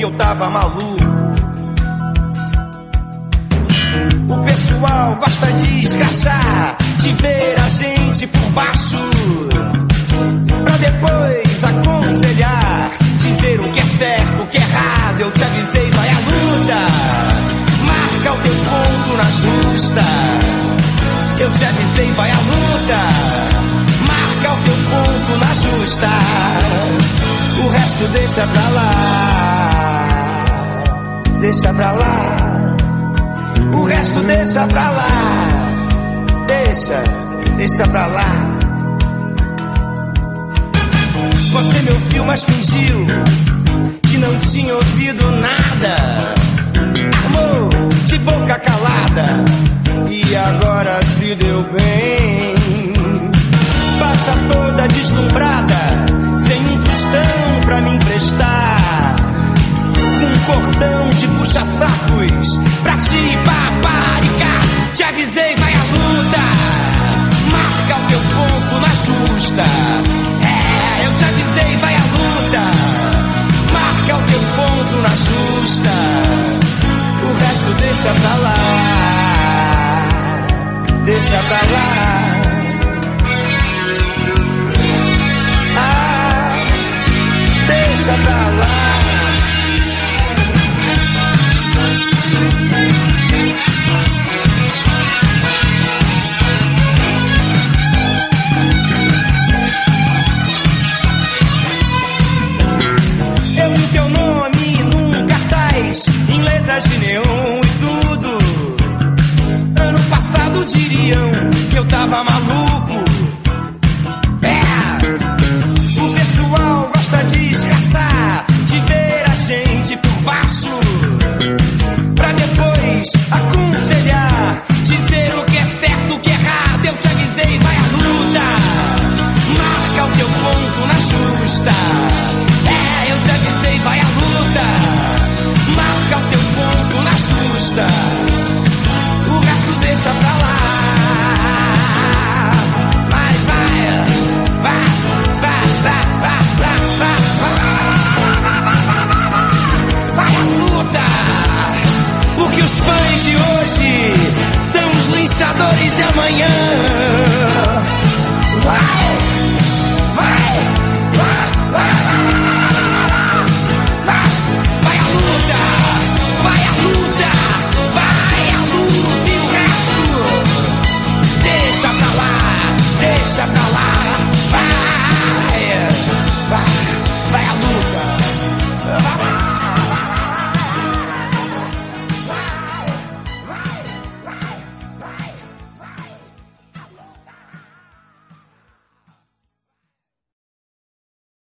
eu tava maluco. O pessoal gosta de escrachar, de ver a gente por baixo, pra depois aconselhar, dizer o que é certo, o que é errado. Eu te avisei, vai à luta, marca o teu ponto na justa. Eu te avisei, vai à luta, marca o teu ponto na justa. O resto deixa pra lá, deixa pra lá. O resto deixa pra lá, deixa pra lá. Você me ouviu, mas fingiu que não tinha ouvido nada. Armou de boca calada e agora se deu bem. Passa toda deslumbrada